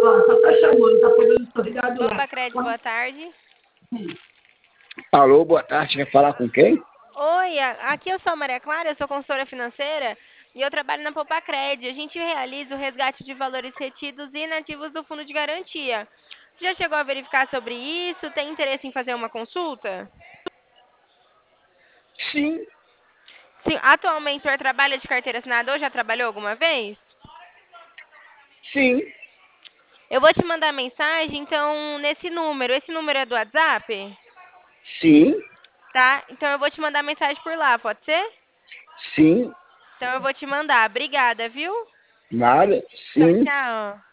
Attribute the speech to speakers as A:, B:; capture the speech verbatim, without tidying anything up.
A: Ó, só tá chamando, tá pegando, tô ligado lá.
B: Poupa Crédito, boa tarde.
C: Alô, boa tarde. Quer falar com quem?
B: Oi, a- aqui eu sou a Maria Clara, eu sou consultora financeira e eu trabalho na Poupa Crédito. A gente realiza o resgate de valores retidos e inativos do fundo de garantia. Você já chegou a verificar sobre isso? Tem interesse em fazer uma consulta?
C: Sim,
B: Sim, atualmente o senhor trabalha de carteira assinada ou já trabalhou alguma vez?
C: sim,
B: Eu vou te mandar mensagem, então, nesse número. Esse número é do WhatsApp?
C: sim,
B: Tá? Então eu vou te mandar mensagem por lá, pode ser?
C: sim.
B: Então eu vou te mandar. Obrigada, viu?
C: Nada,
B: Tchau,
C: sim.
B: tchau.